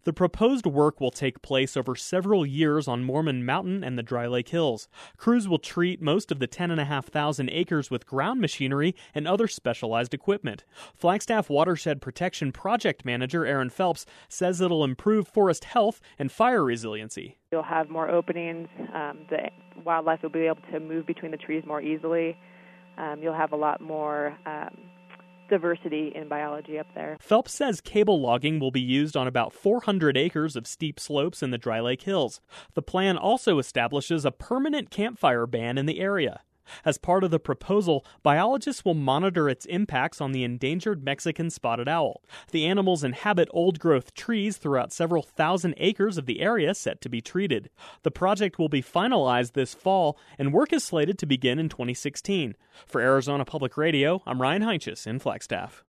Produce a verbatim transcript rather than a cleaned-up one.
The proposed work will take place over several years on Mormon Mountain and the Dry Lake Hills. Crews will treat most of the ten thousand five hundred acres with ground machinery and other specialized equipment. Flagstaff Watershed Protection Project Manager Aaron Phelps says it'll improve forest health and fire resiliency. You'll have more openings. Um, the wildlife will be able to move between the trees more easily. Um, you'll have a lot more um, diversity in biology up there. Phelps says cable logging will be used on about four hundred acres of steep slopes in the Dry Lake Hills. The plan also establishes a permanent campfire ban in the area. As part of the proposal, biologists will monitor its impacts on the endangered Mexican spotted owl. The animals inhabit old-growth trees throughout several thousand acres of the area set to be treated. The project will be finalized this fall, and work is slated to begin in twenty sixteen. For Arizona Public Radio, I'm Ryan Heinches in Flagstaff.